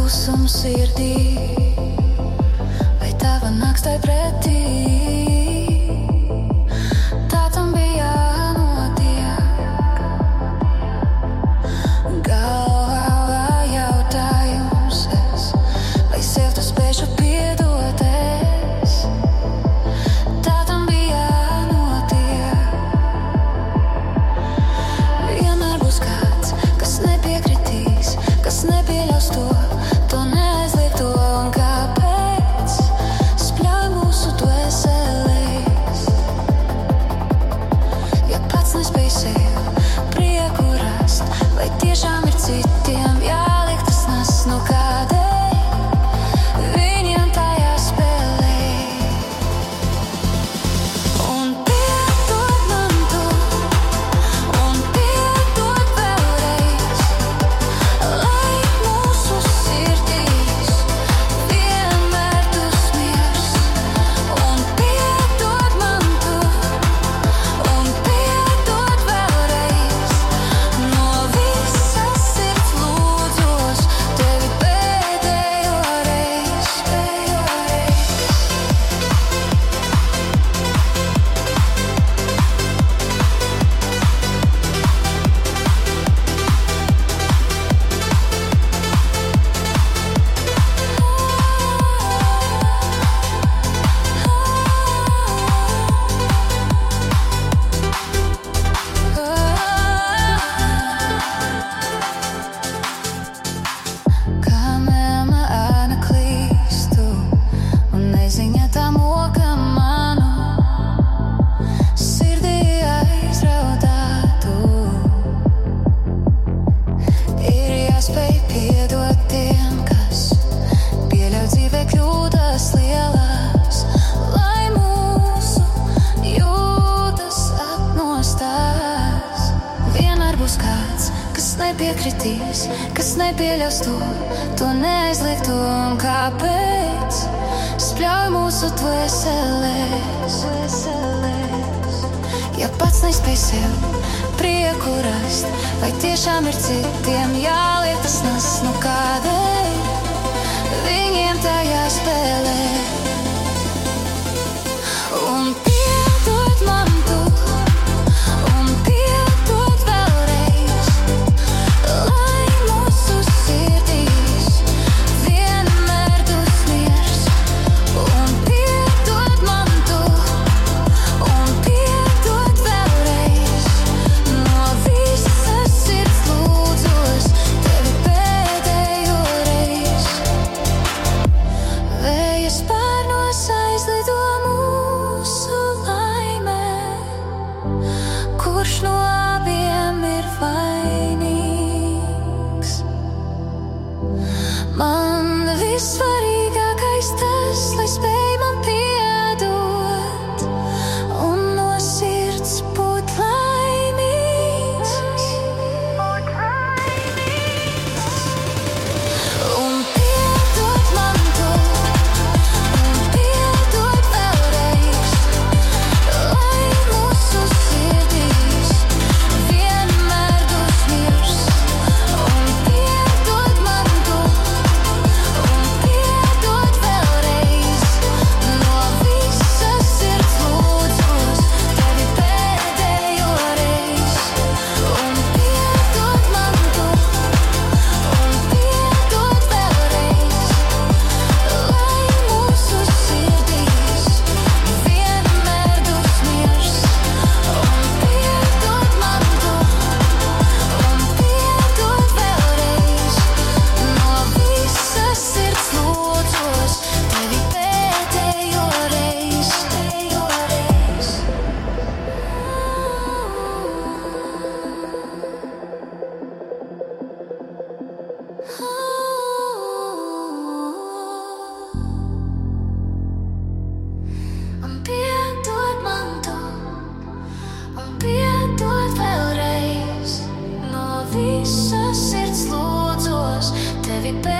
klusums sirdī, vai tava nakts tai pretī. Tā tam bija jānotiek. Galvā jautājums es, vai sev tu spēšu piedoties. Tā tam bija jānotiek. Vienmēr būs kāds, kas nepiekritīs, kas nepieļaus to neaizliegto, un kāpēc spļauj mūsu dvēselēs. Ja pats nespēj sev prieku rast, vai tiešām ir citiem jāliek tas nas, nu kādēļ viņiem tajā spēlē. Un piedod man to, un piedod vēlreiz, lai mūsu sirdīs vienmēr dusmies. Un piedod man to, un piedod vēlreiz, no visas sirds lūdzos tevi pēdējo reizi. Kamēr ēna klīstu, un neziņa tā moka manu sirdī aizraudātu. Ir jāspēj piedot tiem, kas pieļauj dzīvē kļūdas lielas, lai mūsu jūtas atmostās. Vienmēr būs kāds, kas nepiekritīs, kas nepieļaus to neaizliegto, un kāpēc spļauj mūsu dvēselēs. Ja pats nespēj sev prieku rast, vai tiešām ir citiem jāliek tas nas, nu kādēļ viņiem tajā spēlē. Un piedod man to, un piedod vēlreiz, lai mūsu sirdīs vienmēr dusmies. Un piedod man to, un piedod vēlreiz, no visas sirds lūdzos tevi pēdējo reizi. Vēja spārnos aizlido mūsu laimē, kurš no abiem ir vainīgs. Man vissvarīgākais tas, lai spēj man piedot un no sirds būt laimīgs. Un piedod man to, un piedod vēlreiz, lai mūsu sirdīs vienmēr dusmies. Un piedod man to, un piedod vēlreiz, no visas sirds lūdzos tevi pēdējo reizi. Un piedod man to, un piedod vēlreiz, lai mūsu sirdīs vienmēr dusmies. Un piedod man to, un piedod vēlreiz, no visas sirds lūdzos tevi pēdējo reizi. Un piedod man to, un piedod vēlreiz, no visas sirds lūdzos tevi pēdējo reizi.